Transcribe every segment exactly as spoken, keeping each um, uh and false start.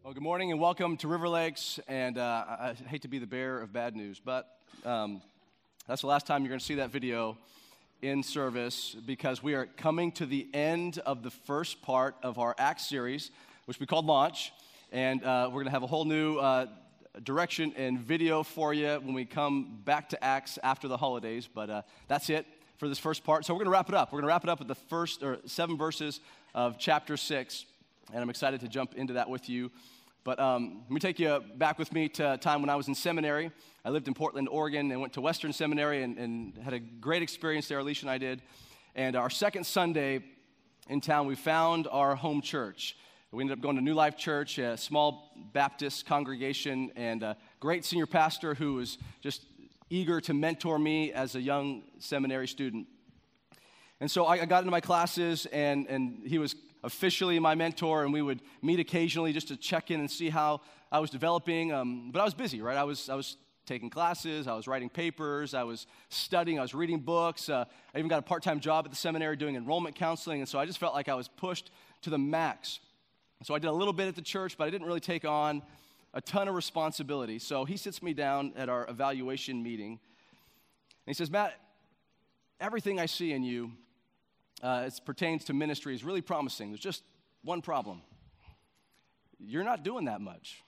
Well, good morning and welcome to River Lakes, and uh, I hate to be the bearer of bad news, but um, that's the last time you're going to see that video in service because we are coming to the end of the first part of our Acts series, which we called Launch, and uh, we're going to have a whole new uh, direction and video for you when we come back to Acts after the holidays, but uh, that's it for this first part. So we're going to wrap it up. We're going to wrap it up with the first or seven verses of chapter six, and I'm excited to jump into that with you. But um, let me take you back with me to a time when I was in seminary. I lived in Portland, Oregon, and went to Western Seminary and, and had a great experience there, Alicia and I did. And our second Sunday in town, we found our home church. We ended up going to New Life Church, a small Baptist congregation, and a great senior pastor who was just eager to mentor me as a young seminary student. And so I got into my classes, and, and he was officially my mentor, and we would meet occasionally just to check in and see how I was developing. Um, but I was busy, right? I was I was taking classes, I was writing papers, I was studying, I was reading books. Uh, I even got a part-time job at the seminary doing enrollment counseling, and so I just felt like I was pushed to the max. So I did a little bit at the church, but I didn't really take on a ton of responsibility. So he sits me down at our evaluation meeting, and he says, "Matt, everything I see in you Uh, as pertains to ministry is really promising. There's just one problem. You're not doing that much."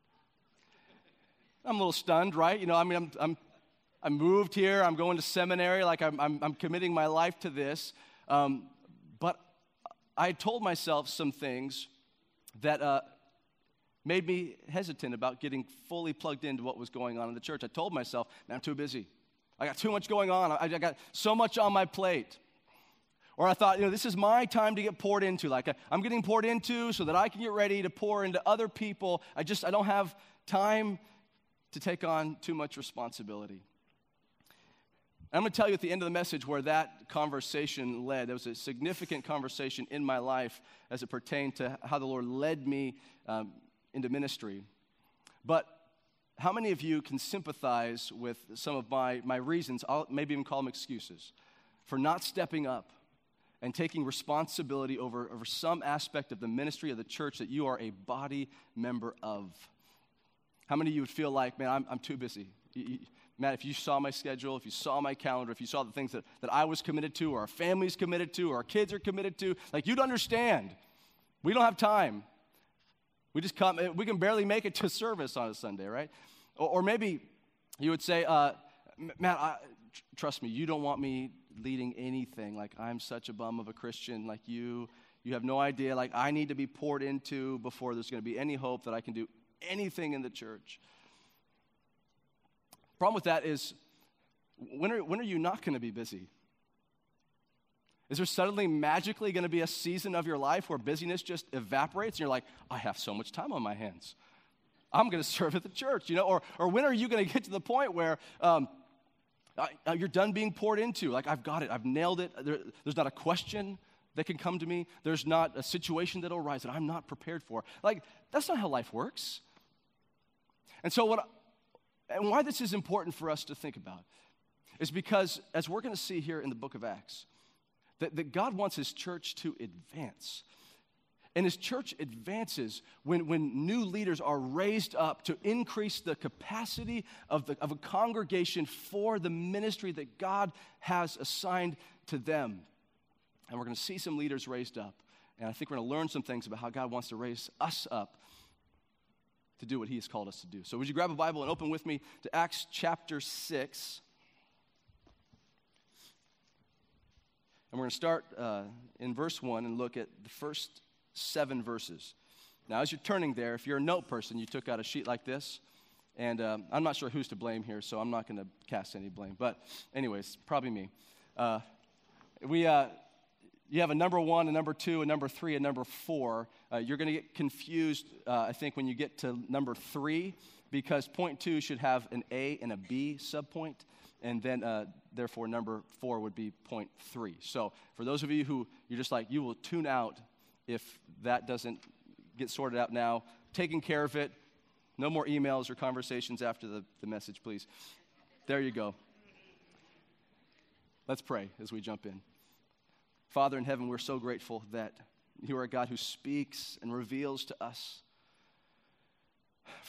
I'm a little stunned, right? You know, I mean, I'm, I'm, I moved here. I'm going to seminary. Like, I'm, I'm, I'm committing my life to this. Um, but I had told myself some things that uh, made me hesitant about getting fully plugged into what was going on in the church. I told myself, "Man, I'm too busy. I got too much going on. I, I got so much on my plate." Or I thought, you know, this is my time to get poured into. Like, I'm getting poured into so that I can get ready to pour into other people. I just, I don't have time to take on too much responsibility. And I'm going to tell you at the end of the message where that conversation led. There was a significant conversation in my life as it pertained to how the Lord led me um, into ministry. But how many of you can sympathize with some of my, my reasons, I'll maybe even call them excuses, for not stepping up and taking responsibility over, over some aspect of the ministry of the church that you are a body member of? How many of you would feel like, man, I'm, I'm too busy? You, you, Matt, if you saw my schedule, if you saw my calendar, if you saw the things that, that I was committed to, or our family's committed to, or our kids are committed to, like, you'd understand. We don't have time. We just come, we can barely make it to service on a Sunday, right? Or, or maybe you would say, uh, Matt, I, tr- trust me, you don't want me leading anything. Like, I'm such a bum of a Christian. Like, you you have no idea. Like, I need to be poured into before there's going to be any hope that I can do anything in the church. Problem with that is, when are, when are you not going to be busy? Is there suddenly magically going to be a season of your life where busyness just evaporates and you're like, I have so much time on my hands. I'm going to serve at the church, you know? Or or when are you going to get to the point where um, Uh, you're done being poured into? Like, I've got it. I've nailed it. There, there's not a question that can come to me. There's not a situation that will arise that I'm not prepared for. Like, that's not how life works. And so what, and why this is important for us to think about is because, as we're going to see here in the book of Acts, that, that God wants his church to advance. And his church advances when, when new leaders are raised up to increase the capacity of, the, of a congregation for the ministry that God has assigned to them. And we're going to see some leaders raised up. And I think we're going to learn some things about how God wants to raise us up to do what he has called us to do. So would you grab a Bible and open with me to Acts chapter six. And we're going to start uh, in verse one and look at the first seven verses. Now, as you're turning there, if you're a note person, you took out a sheet like this, and um, I'm not sure who's to blame here, so I'm not going to cast any blame. But anyways, probably me. Uh, we, uh, you have a number one, a number two, a number three, a number four. Uh, you're going to get confused, uh, I think, when you get to number three, because point two should have an A and a B subpoint, and then uh, therefore number four would be point three. So for those of you who you're just like, you will tune out if that doesn't get sorted out now, taking care of it. No more emails or conversations after the, the message, please. There you go. Let's pray as we jump in. Father in heaven, we're so grateful that you are a God who speaks and reveals to us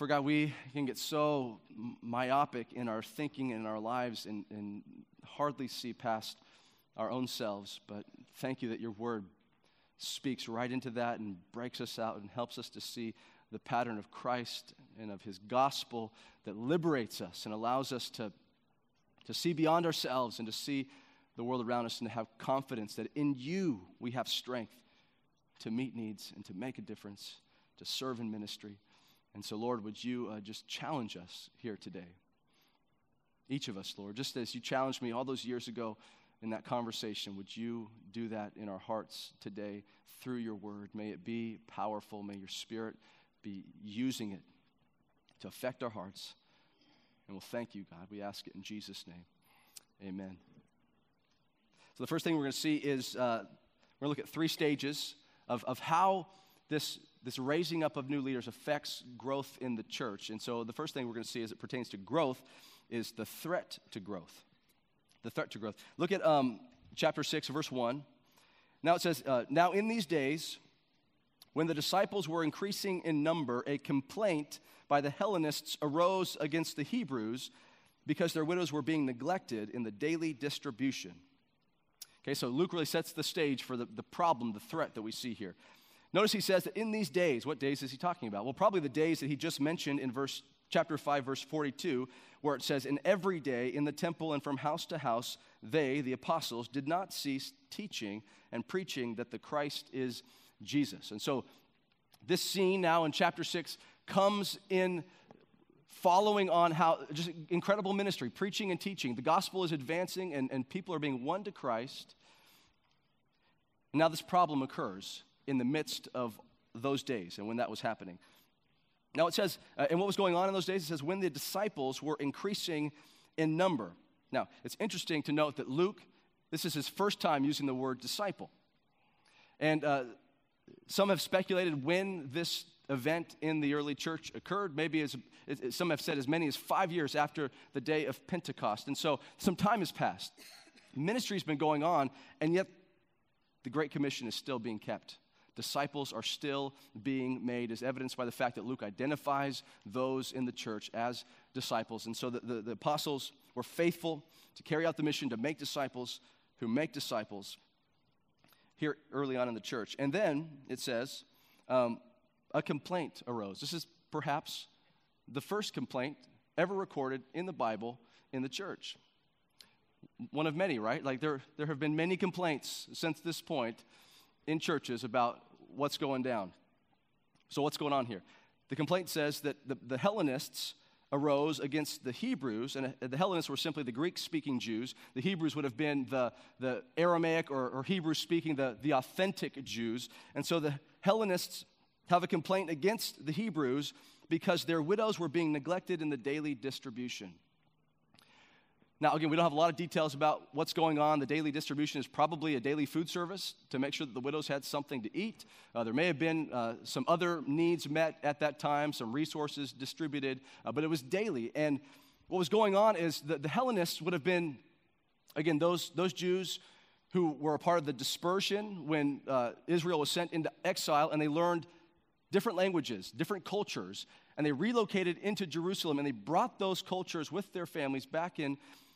For God, we can get so myopic in our thinking and in our lives and, and hardly see past our own selves. But thank you that your word speaks right into that and breaks us out and helps us to see the pattern of Christ and of his gospel that liberates us and allows us to, to see beyond ourselves and to see the world around us and to have confidence that in you we have strength to meet needs and to make a difference, to serve in ministry. And so, Lord, would you uh, just challenge us here today? Each of us, Lord, just as you challenged me all those years ago in that conversation, would you do that in our hearts today through your word? May it be powerful. May your Spirit be using it to affect our hearts. And we'll thank you, God. We ask it in Jesus' name. Amen. So the first thing we're going to see is uh, we're going to look at three stages of, of how this This raising up of new leaders affects growth in the church. And so the first thing we're going to see as it pertains to growth is the threat to growth. The threat to growth. Look at um, chapter six, verse one. Now it says, uh, now in these days, when the disciples were increasing in number, a complaint by the Hellenists arose against the Hebrews because their widows were being neglected in the daily distribution. Okay, so Luke really sets the stage for the, the problem, the threat that we see here. Notice he says that in these days, what days is he talking about? Well, probably the days that he just mentioned in verse chapter five, verse forty-two, where it says, in every day in the temple and from house to house, they, the apostles, did not cease teaching and preaching that the Christ is Jesus. And so this scene now in chapter six comes in following on how, just incredible ministry, preaching and teaching. The gospel is advancing and, and people are being won to Christ. Now this problem occurs in the midst of those days and when that was happening. Now it says, uh, and what was going on in those days, it says when the disciples were increasing in number. Now, it's interesting to note that Luke, this is his first time using the word disciple. And uh, some have speculated when this event in the early church occurred. Maybe as, as some have said as many as five years after the day of Pentecost. And so some time has passed. Ministry's been going on, and yet the Great Commission is still being kept. Disciples are still being made, as evidenced by the fact that Luke identifies those in the church as disciples. And so the, the, the apostles were faithful to carry out the mission to make disciples who make disciples here early on in the church. And then it says, um, a complaint arose. This is perhaps the first complaint ever recorded in the Bible in the church. One of many, right? Like there, there have been many complaints since this point in churches about what's going down. So what's going on here? The complaint says that the, the Hellenists arose against the Hebrews, and the Hellenists were simply the Greek-speaking Jews. The Hebrews would have been the, the Aramaic or, or Hebrew-speaking, the, the authentic Jews. And so the Hellenists have a complaint against the Hebrews because their widows were being neglected in the daily distribution. Now, again, we don't have a lot of details about what's going on. The daily distribution is probably a daily food service to make sure that the widows had something to eat. Uh, there may have been uh, some other needs met at that time, some resources distributed, uh, but it was daily. And what was going on is that the Hellenists would have been, again, those, those Jews who were a part of the dispersion when uh, Israel was sent into exile, and they learned different languages, different cultures, and they relocated into Jerusalem, and they brought those cultures with their families back in.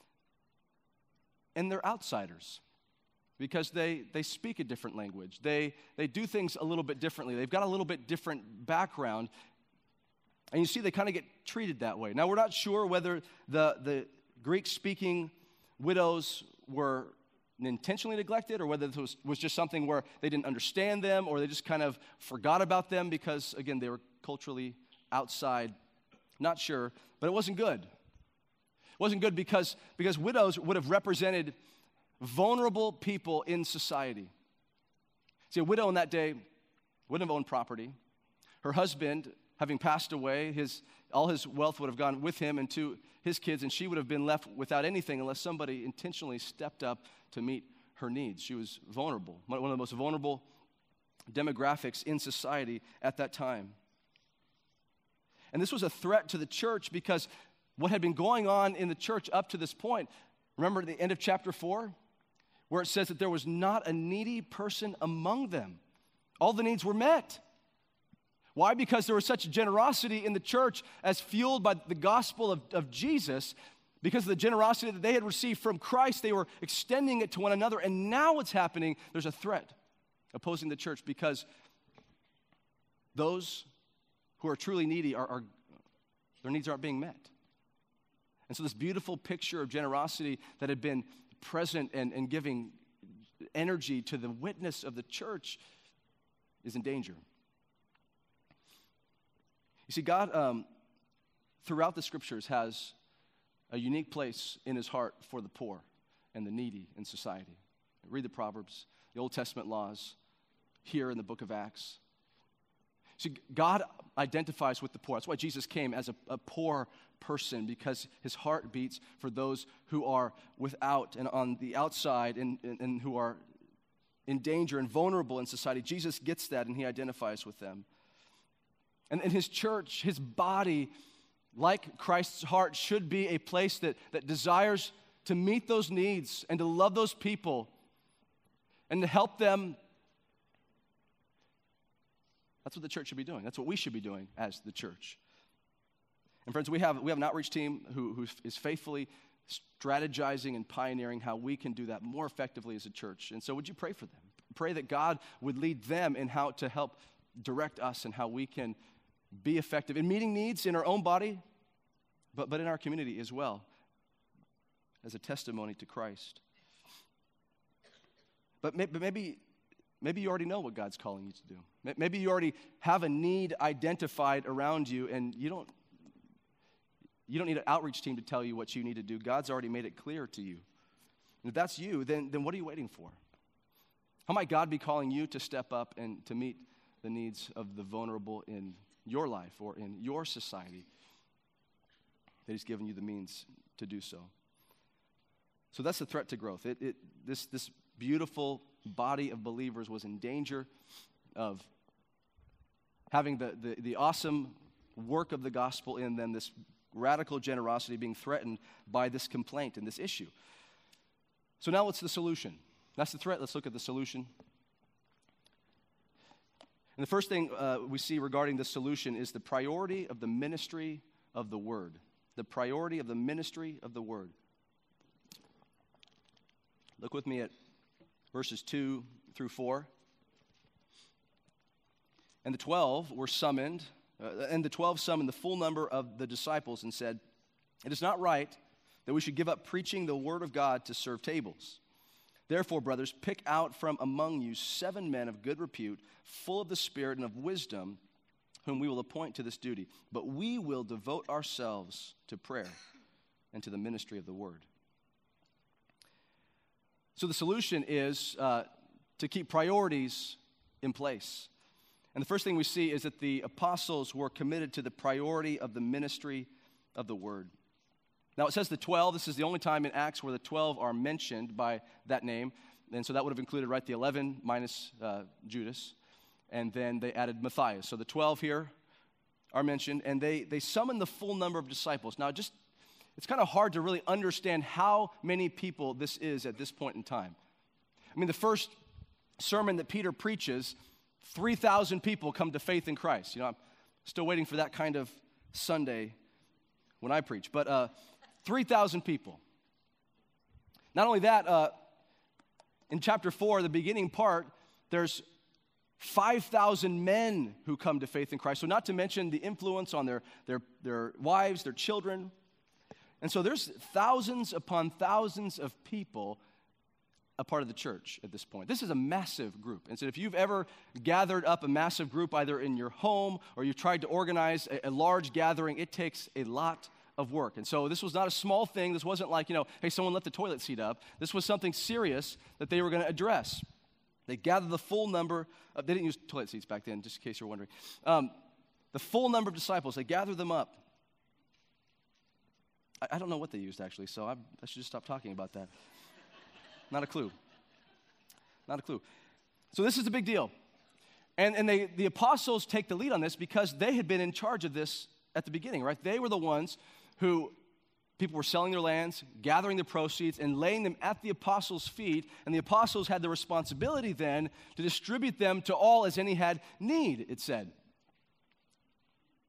And they're outsiders because they, they speak a different language. They, they do things a little bit differently. They've got a little bit different background. And you see, they kind of get treated that way. Now, we're not sure whether the, the Greek-speaking widows were intentionally neglected or whether this was, was just something where they didn't understand them or they just kind of forgot about them because, again, they were culturally outside. Not sure, but it wasn't good. It wasn't good because, because widows would have represented vulnerable people in society. See, a widow in that day wouldn't have owned property. Her husband, having passed away, his, all his wealth would have gone with him and to his kids, and she would have been left without anything unless somebody intentionally stepped up to meet her needs. She was vulnerable, one of the most vulnerable demographics in society at that time. And this was a threat to the church because what had been going on in the church up to this point, remember at the end of chapter four, where it says that there was not a needy person among them. All the needs were met. Why? Because there was such generosity in the church as fueled by the gospel of, of Jesus. Because of the generosity that they had received from Christ, they were extending it to one another. And now what's happening, there's a threat opposing the church because those who are truly needy, are, are their needs aren't being met. And so this beautiful picture of generosity that had been present and, and giving energy to the witness of the church is in danger. You see, God, um, throughout the scriptures, has a unique place in his heart for the poor and the needy in society. Read the Proverbs, the Old Testament laws, here in the book of Acts. See, God identifies with the poor. That's why Jesus came as a, a poor person, because his heart beats for those who are without and on the outside and, and, and who are in danger and vulnerable in society. Jesus gets that, and he identifies with them. And in his church, his body, like Christ's heart, should be a place that, that desires to meet those needs and to love those people and to help them. That's what the church should be doing. That's what we should be doing as the church. And friends, we have we have an outreach team who, who is faithfully strategizing and pioneering how we can do that more effectively as a church. And so would you pray for them? Pray that God would lead them in how to help direct us and how we can be effective in meeting needs in our own body, but, but in our community as well, as a testimony to Christ. But, may, but maybe, maybe you already know what God's calling you to do. Maybe you already have a need identified around you, and you don't, you don't need an outreach team to tell you what you need to do. God's already made it clear to you. And if that's you, then, then what are you waiting for? How might God be calling you to step up and to meet the needs of the vulnerable in your life or in your society that he's given you the means to do so? So that's the threat to growth. It, it, this, this beautiful body of believers was in danger of having the, the, the awesome work of the gospel in them, this radical generosity being threatened by this complaint and this issue. So now what's the solution? That's the threat. Let's look at the solution. And the first thing uh, we see regarding the solution is the priority of the ministry of the word. The priority of the ministry of the word. Look with me at verses two through four. And the twelve were summoned, uh, and the twelve summoned the full number of the disciples and said, "It is not right that we should give up preaching the word of God to serve tables. Therefore, brothers, pick out from among you seven men of good repute, full of the Spirit and of wisdom, whom we will appoint to this duty. But we will devote ourselves to prayer and to the ministry of the word." So the solution is uh, to keep priorities in place. And the first thing we see is that the apostles were committed to the priority of the ministry of the word. Now, it says the twelve. This is the only time in Acts where the twelve are mentioned by that name. And so that would have included, right, the eleven minus uh, Judas. And then they added Matthias. So the twelve here are mentioned. And they, they summoned the full number of disciples. Now, just it's kind of hard to really understand how many people this is at this point in time. I mean, the first sermon that Peter preaches, three thousand people come to faith in Christ. You know, I'm still waiting for that kind of Sunday when I preach. But uh, three thousand people. Not only that, uh, in chapter four, the beginning part, there's five thousand men who come to faith in Christ. So not to mention the influence on their, their, their wives, their children. And so there's thousands upon thousands of people a part of the church at this point. This is a massive group. And so if you've ever gathered up a massive group either in your home or you've tried to organize a, a large gathering, it takes a lot of work. And so this was not a small thing. This wasn't like, you know, hey, someone left the toilet seat up. This was something serious that they were going to address. They gathered the full number of, they didn't use toilet seats back then, just in case you're wondering. Um, the full number of disciples, they gathered them up. I, I don't know what they used, actually, so I, I should just stop talking about that. Not a clue. Not a clue. So this is a big deal. And, and they, the apostles take the lead on this because they had been in charge of this at the beginning, right? They were the ones who, people were selling their lands, gathering the proceeds, and laying them at the apostles' feet. And the apostles had the responsibility then to distribute them to all as any had need, it said.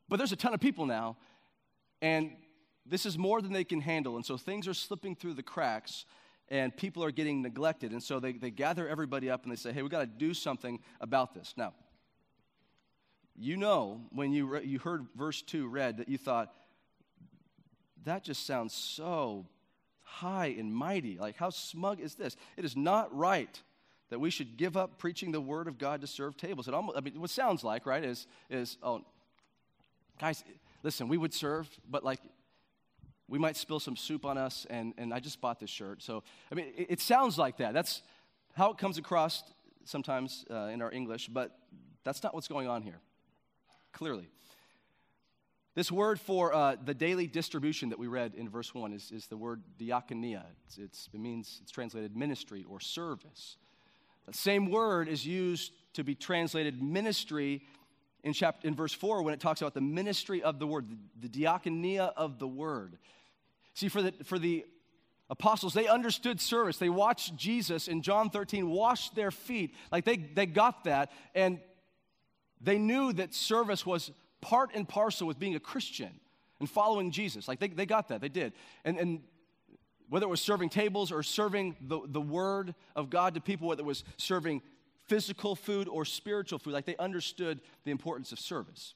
But there's a ton of people now, and this is more than they can handle. And so things are slipping through the cracks, and people are getting neglected. And so they, they gather everybody up, and they say, hey, we've got to do something about this. Now, you know when you, re- you heard verse two read that you thought, that just sounds so high and mighty. Like, how smug is this? It is not right that we should give up preaching the word of God to serve tables. It almost, I mean, what it sounds like, right, is, is, oh, guys, listen, we would serve, but like, we might spill some soup on us, and, and I just bought this shirt. So, I mean, it, it sounds like that. That's how it comes across sometimes uh, in our English, but that's not what's going on here, clearly. This word for uh, the daily distribution that we read in verse one is, is the word diakonia. It's, it's, it means, it's translated ministry or service. The same word is used to be translated ministry in chapter in verse four when it talks about the ministry of the word, the, the diakonia of the word. See, for the for the apostles, they understood service. They watched Jesus in John thirteen wash their feet. Like they, they got that, and they knew that service was part and parcel with being a Christian and following Jesus. Like they, they got that, they did. And and whether it was serving tables or serving the, the word of God to people, whether it was serving physical food or spiritual food, like they understood the importance of service.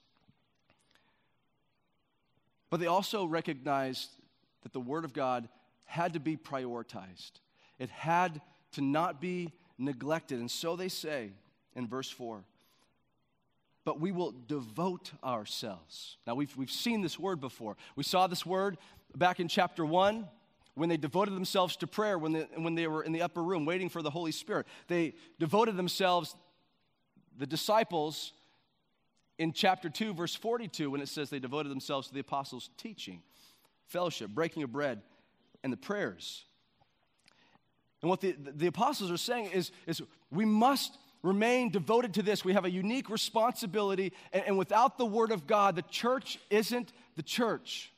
But they also recognized that the word of God had to be prioritized. It had to not be neglected. And so they say in verse four, but we will devote ourselves. Now, we've, we've seen this word before. We saw this word back in chapter one when they devoted themselves to prayer, when they, when they were in the upper room waiting for the Holy Spirit. They devoted themselves, the disciples, in chapter two, verse forty-two, when it says they devoted themselves to the apostles' teaching, fellowship, breaking of bread, and the prayers. And what the, the apostles are saying is, is we must remain devoted to this. We have a unique responsibility, and, and without the word of God, the church isn't the church.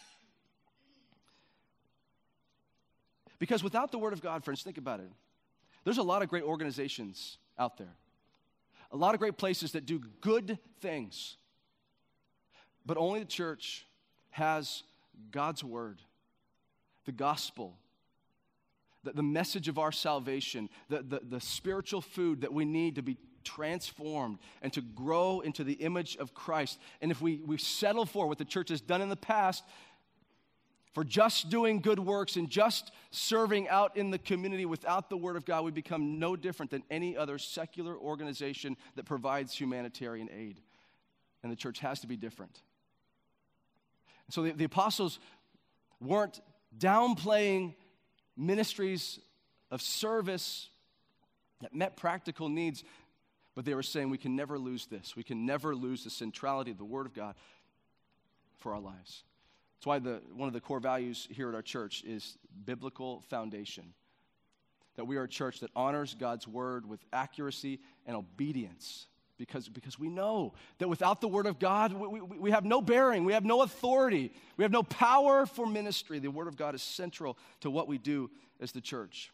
Because without the word of God, friends, think about it. There's a lot of great organizations out there. A lot of great places that do good things. But only the church has God's word, the gospel, the, the message of our salvation, the, the, the spiritual food that we need to be transformed and to grow into the image of Christ. And if we, we settle for what the church has done in the past, for just doing good works and just serving out in the community without the word of God, we become no different than any other secular organization that provides humanitarian aid. And the church has to be different. So the, the apostles weren't downplaying ministries of service that met practical needs, but they were saying we can never lose this. We can never lose the centrality of the word of God for our lives. That's why the, one of the core values here at our church is biblical foundation. That we are a church that honors God's word with accuracy and obedience. Because, because we know that without the word of God, we, we, we have no bearing. We have no authority. We have no power for ministry. The word of God is central to what we do as the church.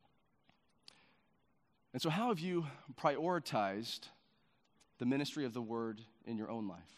And so how have you prioritized the ministry of the word in your own life?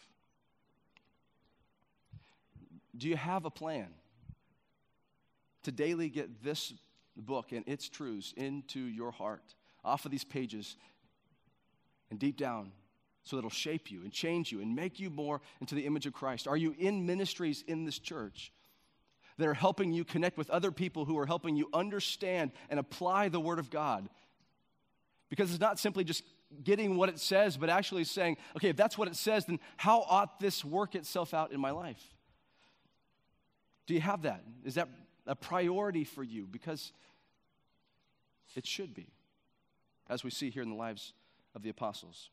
Do you have a plan to daily get this book and its truths into your heart, off of these pages and deep down, so that it'll shape you and change you and make you more into the image of Christ? Are you in ministries in this church that are helping you connect with other people who are helping you understand and apply the Word of God? Because it's not simply just getting what it says, but actually saying, okay, if that's what it says, then how ought this work itself out in my life? Do you have that? Is that a priority for you? Because it should be, as we see here in the lives of the apostles.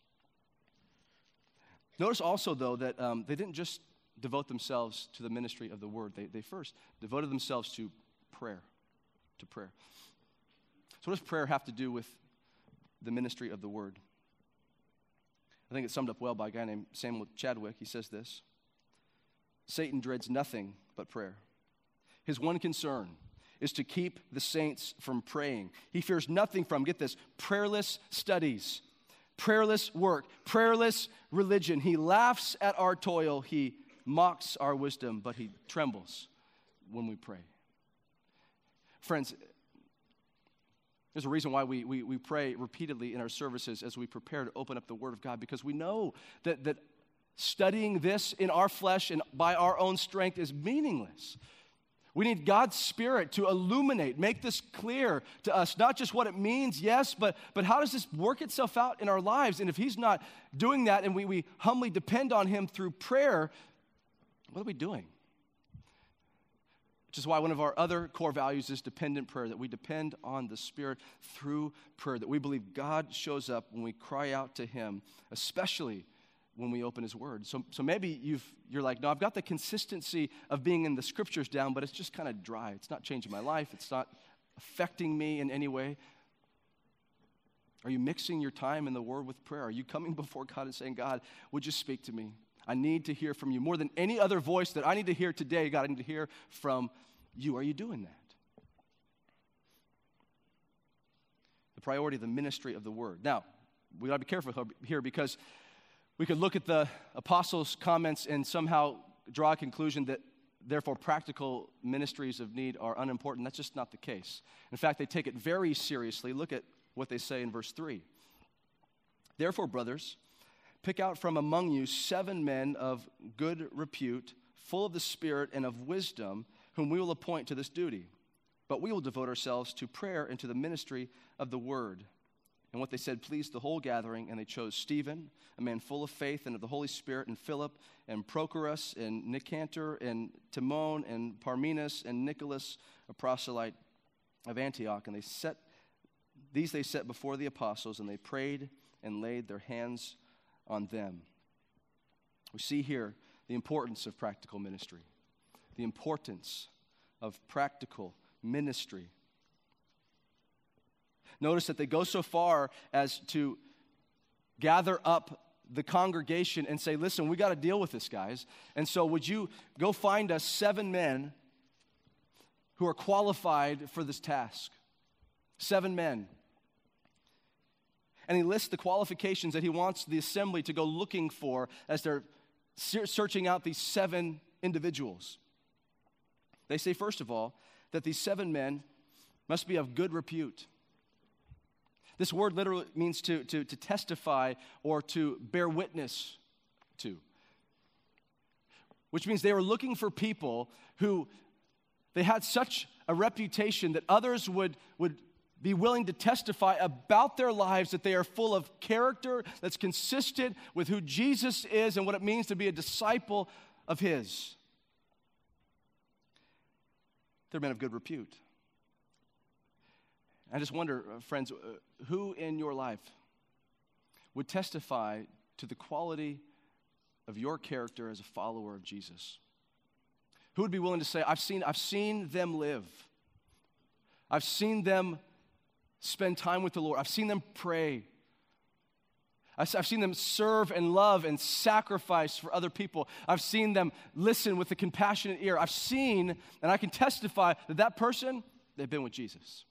Notice also, though, that um, they didn't just devote themselves to the ministry of the word. They, they first devoted themselves to prayer, to prayer. So what does prayer have to do with the ministry of the word? I think it's summed up well by a guy named Samuel Chadwick. He says this: Satan dreads nothing but prayer. His one concern is to keep the saints from praying. He fears nothing from, get this, prayerless studies, prayerless work, prayerless religion. He laughs at our toil. He mocks our wisdom, but he trembles when we pray. Friends, there's a reason why we, we, we pray repeatedly in our services as we prepare to open up the Word of God, because we know that, that studying this in our flesh and by our own strength is meaningless. We need God's Spirit to illuminate, make this clear to us, not just what it means, yes, but, but how does this work itself out in our lives? And if He's not doing that and we, we humbly depend on Him through prayer, what are we doing? Which is why one of our other core values is dependent prayer, that we depend on the Spirit through prayer, that we believe God shows up when we cry out to Him, especially when we open His Word. So, so maybe you've, you're like, no, I've got the consistency of being in the Scriptures down, but it's just kind of dry. It's not changing my life. It's not affecting me in any way. Are you mixing your time in the Word with prayer? Are you coming before God and saying, God, would you speak to me? I need to hear from you. More than any other voice that I need to hear today, God, I need to hear from you. Are you doing that? The priority of the ministry of the Word. Now, we got to be careful here, because we could look at the apostles' comments and somehow draw a conclusion that therefore practical ministries of need are unimportant. That's just not the case. In fact, they take it very seriously. Look at what they say in verse three. Therefore, brothers, pick out from among you seven men of good repute, full of the Spirit and of wisdom, whom we will appoint to this duty. But we will devote ourselves to prayer and to the ministry of the Word. And what they said pleased the whole gathering, and they chose Stephen, a man full of faith and of the Holy Spirit, and Philip, and Prochorus, and Nicanor, and Timon, and Parmenas, and Nicholas, a proselyte of Antioch. And they set these they set before the apostles, and they prayed and laid their hands on them. We see here the importance of practical ministry, the importance of practical ministry. Notice that they go so far as to gather up the congregation and say, listen, we got to deal with this, guys. And so would you go find us seven men who are qualified for this task? Seven men. And he lists the qualifications that he wants the assembly to go looking for as they're searching out these seven individuals. They say, first of all, that these seven men must be of good repute. This word literally means to, to, to testify or to bear witness to, which means they were looking for people who they had such a reputation that others would, would be willing to testify about their lives, that they are full of character that's consistent with who Jesus is and what it means to be a disciple of His. They're men of good repute. I just wonder, uh, friends, uh, who in your life would testify to the quality of your character as a follower of Jesus? Who would be willing to say, I've seen, I've seen them live. I've seen them spend time with the Lord. I've seen them pray. I've seen them serve and love and sacrifice for other people. I've seen them listen with a compassionate ear. I've seen, and I can testify that that person, they've been with Jesus.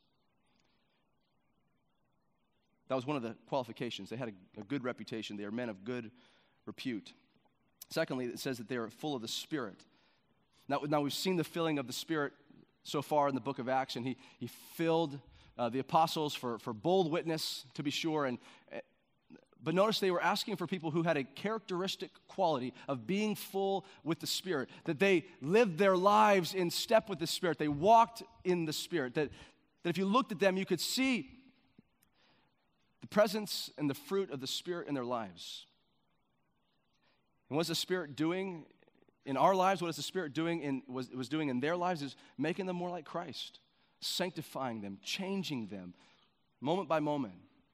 That was one of the qualifications. They had a, a good reputation. They are men of good repute. Secondly, it says that they are full of the Spirit. Now, now we've seen the filling of the Spirit so far in the book of Acts, and he, he filled uh, the apostles for, for bold witness, to be sure. And But notice they were asking for people who had a characteristic quality of being full with the Spirit, that they lived their lives in step with the Spirit. They walked in the Spirit, that, that if you looked at them, you could see the presence and the fruit of the Spirit in their lives. And what's the Spirit doing in our lives? What is the Spirit doing in was, was doing in their lives is making them more like Christ, sanctifying them, changing them, moment by moment.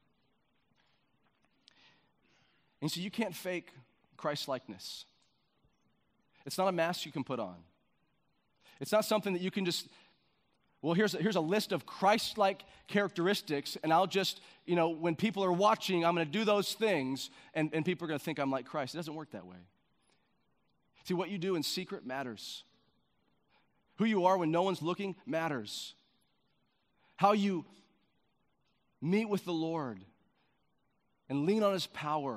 And so you can't fake Christ-likeness. It's not a mask you can put on. It's not something that you can just, well, here's a, here's a list of Christ-like characteristics, and I'll just, you know, when people are watching, I'm going to do those things, and, and people are going to think I'm like Christ. It doesn't work that way. See, what you do in secret matters. Who you are when no one's looking matters. How you meet with the Lord, and lean on his power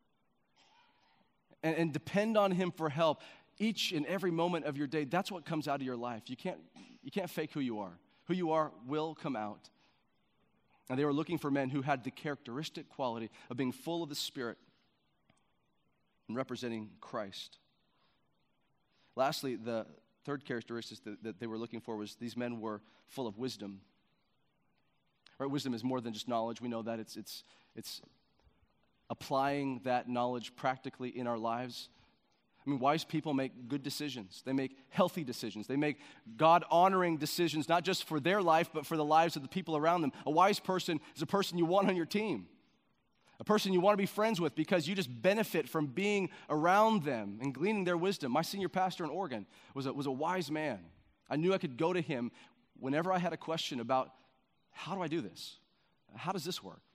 and, and depend on him for help each and every moment of your day. That's what comes out of your life. You can't, you can't fake who you are. Who you are will come out. And they were looking for men who had the characteristic quality of being full of the Spirit and representing Christ. Lastly, the third characteristic that, that they were looking for was these men were full of wisdom. Right? Wisdom is more than just knowledge. We know that. It's, it's, it's applying that knowledge practically in our lives. I mean, wise people make good decisions. They make healthy decisions. They make God-honoring decisions, not just for their life, but for the lives of the people around them. A wise person is a person you want on your team, a person you want to be friends with because you just benefit from being around them and gleaning their wisdom. My senior pastor in Oregon was a, was a wise man. I knew I could go to him whenever I had a question about, how do I do this? How does this work?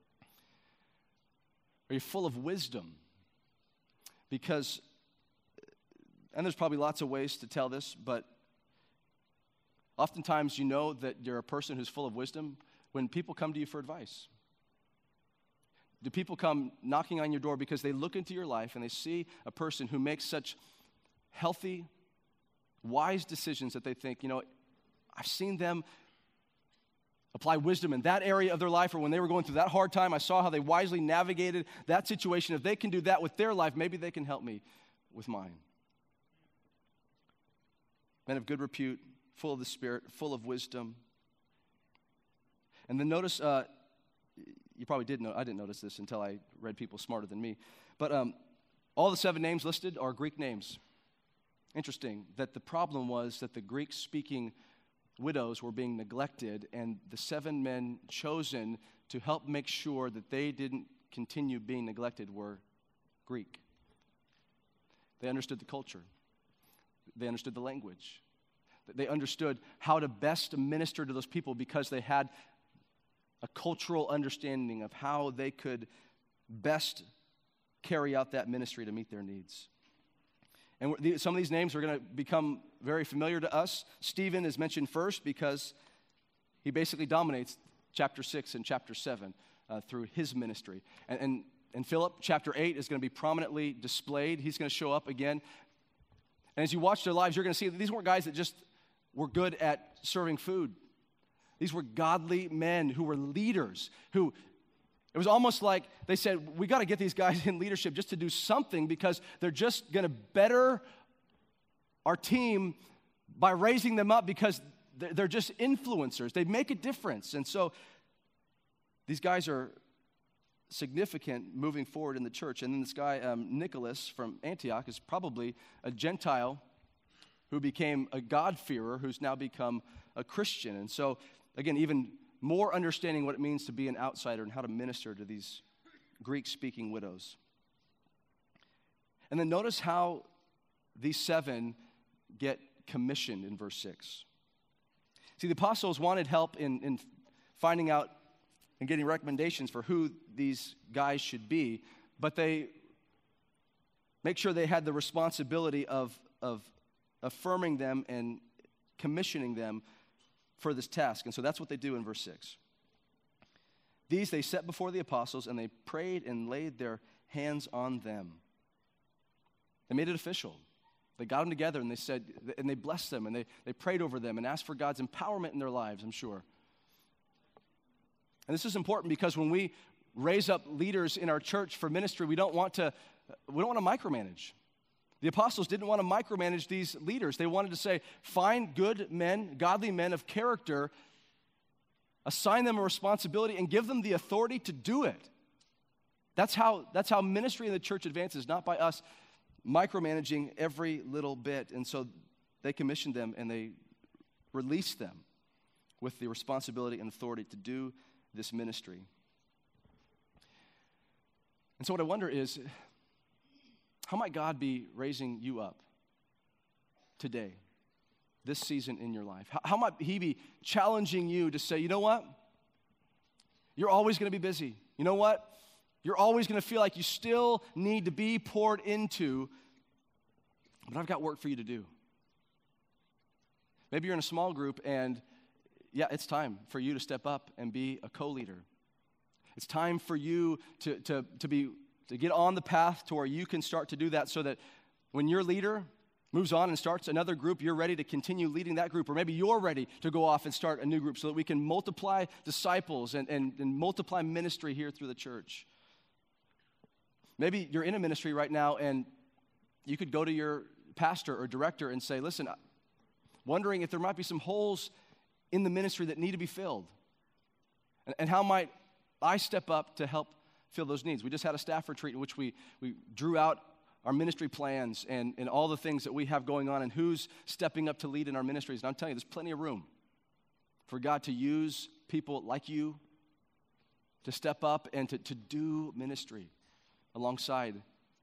Are you full of wisdom? Because, and there's probably lots of ways to tell this, but oftentimes you know that you're a person who's full of wisdom when people come to you for advice. Do people come knocking on your door because they look into your life and they see a person who makes such healthy, wise decisions that they think, you know, I've seen them apply wisdom in that area of their life, or when they were going through that hard time, I saw how they wisely navigated that situation. If they can do that with their life, maybe they can help me with mine. Men of good repute, full of the Spirit, full of wisdom. And then notice, uh, you probably did know, I didn't notice this until I read people smarter than me, but um, all the seven names listed are Greek names. Interesting that the problem was that the Greek-speaking widows were being neglected, and the seven men chosen to help make sure that they didn't continue being neglected were Greek. They understood the culture. They understood the language. They understood how to best minister to those people because they had a cultural understanding of how they could best carry out that ministry to meet their needs. And some of these names are going to become very familiar to us. Stephen is mentioned first because he basically dominates chapter six and chapter seven uh, through his ministry. And, and, and Philip, chapter eight, is going to be prominently displayed. He's going to show up again. And as you watch their lives, you're going to see that these weren't guys that just were good at serving food. These were godly men who were leaders, who it was almost like they said, we got to get these guys in leadership just to do something because they're just going to better our team by raising them up because they're just influencers. They make a difference. And so these guys are significant moving forward in the church. And then this guy, um, Nicholas from Antioch, is probably a Gentile who became a God-fearer who's now become a Christian. And so, again, even more understanding what it means to be an outsider and how to minister to these Greek-speaking widows. And then notice how these seven get commissioned in verse six. See, the apostles wanted help in, in finding out and getting recommendations for who these guys should be, but they make sure they had the responsibility of, of affirming them and commissioning them for this task. And so that's what they do in verse six. These they set before the apostles, and they prayed and laid their hands on them. They made it official. They got them together, and they said, and they blessed them, and they, they prayed over them and asked for God's empowerment in their lives, I'm sure. And this is important because when we raise up leaders in our church for ministry, we don't want to, we don't want to micromanage. The apostles didn't want to micromanage these leaders. They wanted to say, find good men, godly men of character, assign them a responsibility, and give them the authority to do it. That's how, that's how ministry in the church advances, not by us micromanaging every little bit. And so they commissioned them, and they released them with the responsibility and authority to do this ministry. And so what I wonder is, how might God be raising you up today, this season in your life? How, how might he be challenging you to say, you know what? You're always going to be busy. You know what? You're always going to feel like you still need to be poured into, but I've got work for you to do. Maybe you're in a small group and, yeah, it's time for you to step up and be a co-leader. It's time for you to, to, to, be, to get on the path to where you can start to do that so that when your leader moves on and starts another group, you're ready to continue leading that group. Or maybe you're ready to go off and start a new group so that we can multiply disciples and, and, and multiply ministry here through the church. Maybe you're in a ministry right now and you could go to your pastor or director and say, listen, wondering if there might be some holes in the ministry that need to be filled. And, and how might I step up to help fill those needs? We just had a staff retreat in which we, we drew out our ministry plans and, and all the things that we have going on and who's stepping up to lead in our ministries. And I'm telling you, there's plenty of room for God to use people like you to step up and to, to do ministry alongside.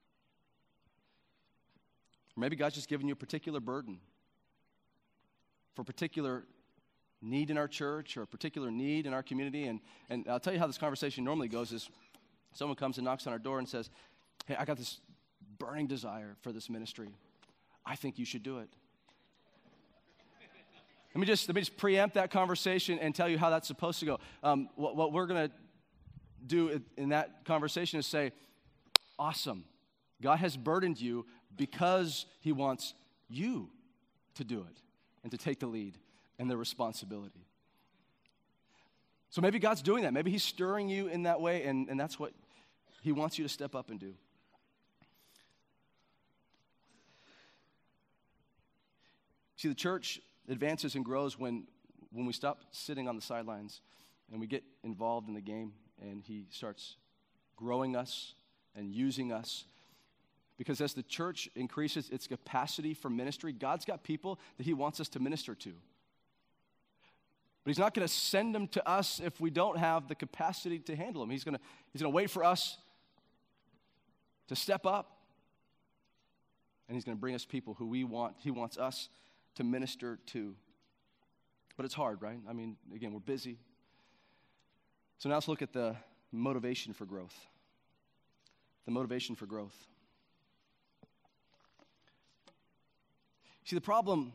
Or maybe God's just giving you a particular burden for a particular need in our church or a particular need in our community. And, and I'll tell you how this conversation normally goes is someone comes and knocks on our door and says, hey, I got this burning desire for this ministry. I think you should do it. Let me just let me just preempt that conversation and tell you how that's supposed to go. Um, what, what we're going to do in that conversation is say, awesome. God has burdened you because he wants you to do it and to take the lead and the responsibility. So maybe God's doing that. Maybe he's stirring you in that way, and, and that's what he wants you to step up and do. See, the church advances and grows when, when we stop sitting on the sidelines and we get involved in the game, and he starts growing us and using us. Because as the church increases its capacity for ministry, God's got people that he wants us to minister to. But he's not going to send them to us if we don't have the capacity to handle them. He's going to, he's going to wait for us to step up, and he's going to bring us people who we want, he wants us to minister to. But it's hard, right? I mean, again, we're busy. So now let's look at the motivation for growth. The motivation for growth. See, the problem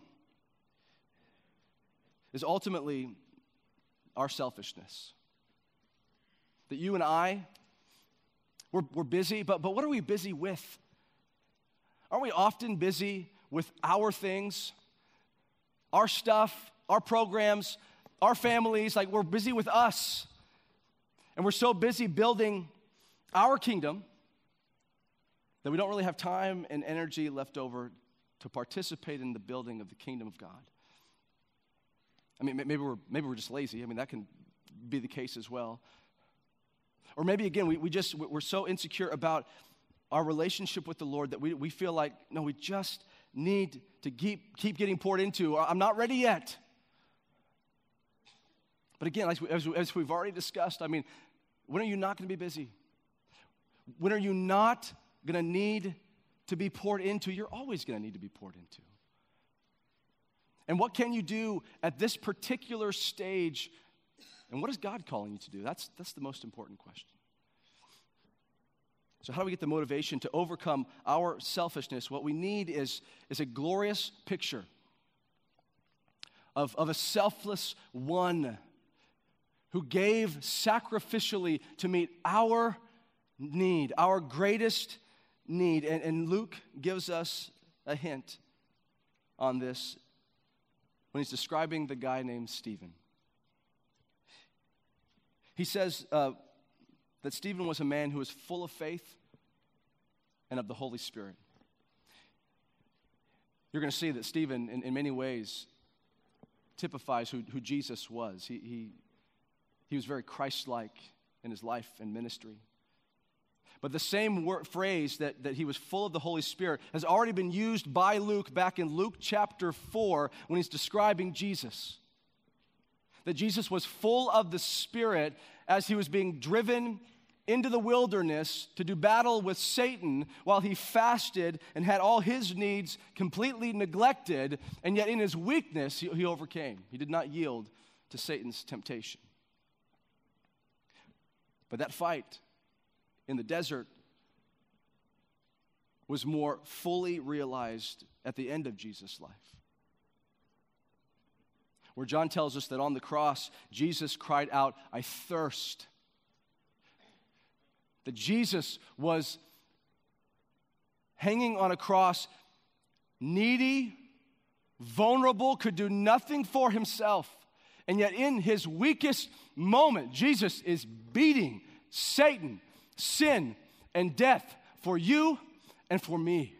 is ultimately our selfishness. That you and I, we're, we're busy, but, but what are we busy with? Aren't we often busy with our things, our stuff, our programs, our families? Like, we're busy with us. And we're so busy building our kingdom that we don't really have time and energy left over to participate in the building of the kingdom of God. I mean, maybe we're maybe we're just lazy. I mean, that can be the case as well. Or maybe, again, we, we just, we're so insecure about our relationship with the Lord that we, we feel like, no, we just need to keep, keep getting poured into. I'm not ready yet. But again, as, we, as, we, as we've already discussed, I mean, when are you not going to be busy? When are you not going to need to be poured into? You're always going to need to be poured into. And what can you do at this particular stage? And what is God calling you to do? That's, that's the most important question. So how do we get the motivation to overcome our selfishness? What we need is, is a glorious picture of, of a selfless one who gave sacrificially to meet our need, our greatest need. And, and Luke gives us a hint on this when he's describing the guy named Stephen. He says uh, that Stephen was a man who was full of faith and of the Holy Spirit. You're going to see that Stephen, in, in many ways, typifies who, who Jesus was. He, he, he was very Christ-like in his life and ministry. But the same word, phrase that, that he was full of the Holy Spirit has already been used by Luke back in Luke chapter four when he's describing Jesus. That Jesus was full of the Spirit as he was being driven into the wilderness to do battle with Satan while he fasted and had all his needs completely neglected, and yet in his weakness he, he overcame. He did not yield to Satan's temptation. But that fight in the desert was more fully realized at the end of Jesus' life, where John tells us that on the cross, Jesus cried out, "I thirst." that Jesus was hanging on a cross, needy, vulnerable, could do nothing for himself. And yet in his weakest moment, Jesus is beating Satan, sin, and death for you and for me.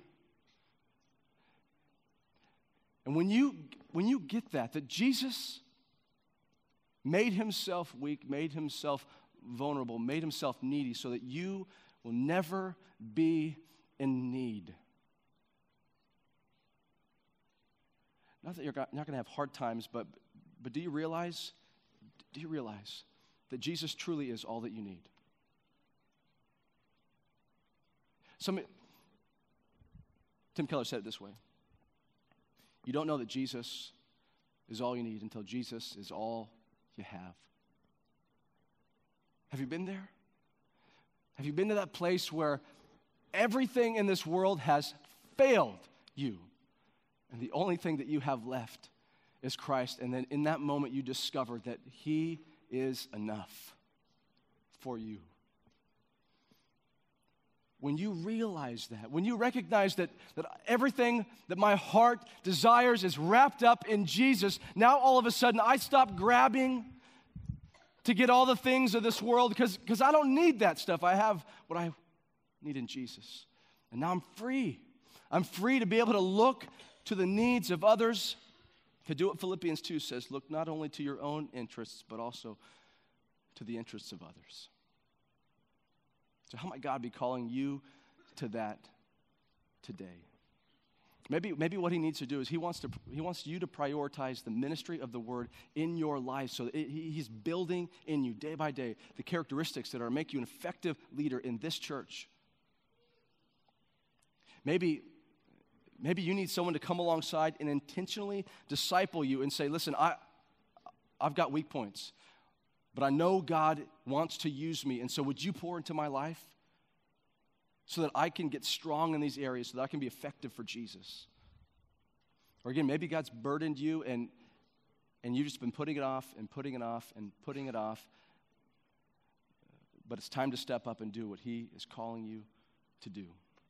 And when you when you get that, that Jesus made himself weak, made himself vulnerable, made himself needy so that you will never be in need. Not that you're not going to have hard times, but but do you realize, do you realize that Jesus truly is all that you need? Some, Tim Keller said it this way: you don't know that Jesus is all you need until Jesus is all you have. Have you been there? Have you been to that place where everything in this world has failed you, and the only thing that you have left is Christ, and then in that moment you discover that he is enough for you? When you realize that, when you recognize that, that everything that my heart desires is wrapped up in Jesus, now all of a sudden I stop grabbing to get all the things of this world because because I don't need that stuff. I have what I need in Jesus. And now I'm free. I'm free to be able to look to the needs of others, to do what Philippians two says: look not only to your own interests, but also to the interests of others. So how might God be calling you to that today? Maybe, maybe what he needs to do is he wants to he wants you to prioritize the ministry of the word in your life, so that it, he, he's building in you day by day the characteristics that are make you an effective leader in this church. Maybe, maybe you need someone to come alongside and intentionally disciple you and say, listen, I, I've got weak points, but I know God wants to use me, and so would you pour into my life so that I can get strong in these areas, so that I can be effective for Jesus? Or again, maybe God's burdened you, and, and you've just been putting it off and putting it off and putting it off, but it's time to step up and do what he is calling you to do.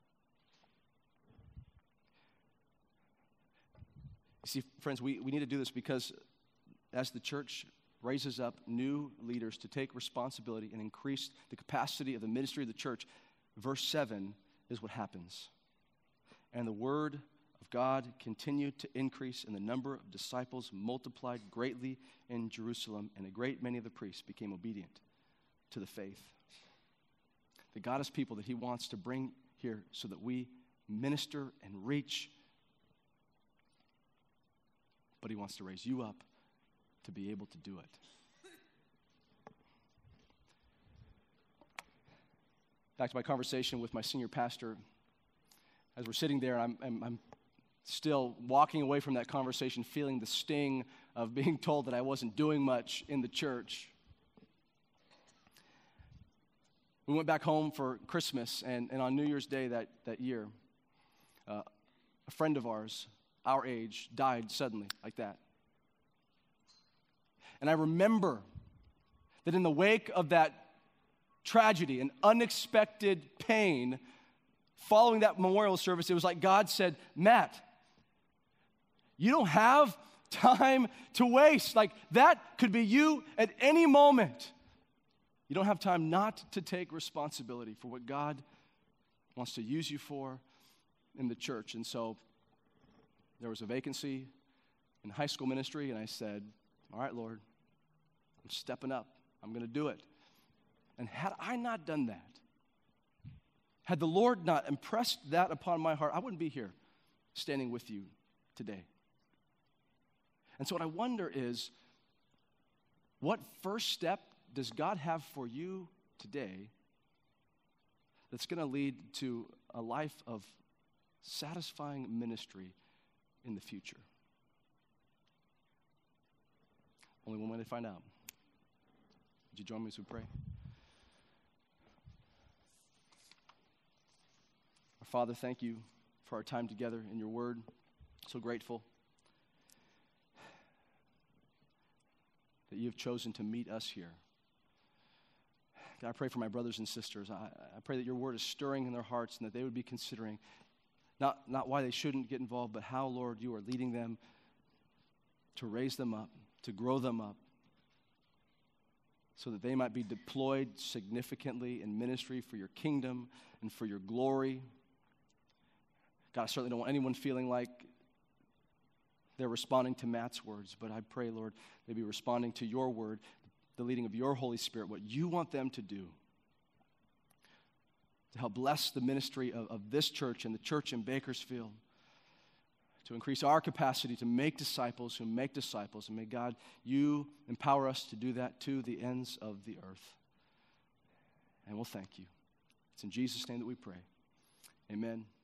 You see, friends, we, we need to do this because as the church raises up new leaders to take responsibility and increase the capacity of the ministry of the church, verse seven is what happens. And the word of God continued to increase, and the number of disciples multiplied greatly in Jerusalem, and a great many of the priests became obedient to the faith. The God is people that he wants to bring here so that we minister and reach, but he wants to raise you up to be able to do it. Back to my conversation with my senior pastor. As we're sitting there, I'm, I'm, I'm still walking away from that conversation feeling the sting of being told that I wasn't doing much in the church. We went back home for Christmas, and, and on New Year's Day that, that year, uh, a friend of ours, our age, died suddenly like that. And I remember that in the wake of that tragedy and unexpected pain, following that memorial service, it was like God said, Matt, you don't have time to waste. Like that could be you at any moment. You don't have time not to take responsibility for what God wants to use you for in the church. And so there was a vacancy in high school ministry, and I said, all right, Lord, I'm stepping up. I'm going to do it. And had I not done that, had the Lord not impressed that upon my heart, I wouldn't be here standing with you today. And so what I wonder is, what first step does God have for you today that's going to lead to a life of satisfying ministry in the future? Only one way to find out. Would you join me as we pray? Our Father, thank you for our time together in your word. So grateful that you have chosen to meet us here. God, I pray for my brothers and sisters. I, I pray that your word is stirring in their hearts and that they would be considering not, not why they shouldn't get involved, but how, Lord, you are leading them to raise them up, to grow them up, so that they might be deployed significantly in ministry for your kingdom and for your glory. God, I certainly don't want anyone feeling like they're responding to Matt's words, but I pray, Lord, they be responding to your word, the leading of your Holy Spirit, what you want them to do to help bless the ministry of, of this church and the church in Bakersfield, to increase our capacity to make disciples who make disciples. And may God, you empower us to do that to the ends of the earth. And we'll thank you. It's in Jesus' name that we pray. Amen.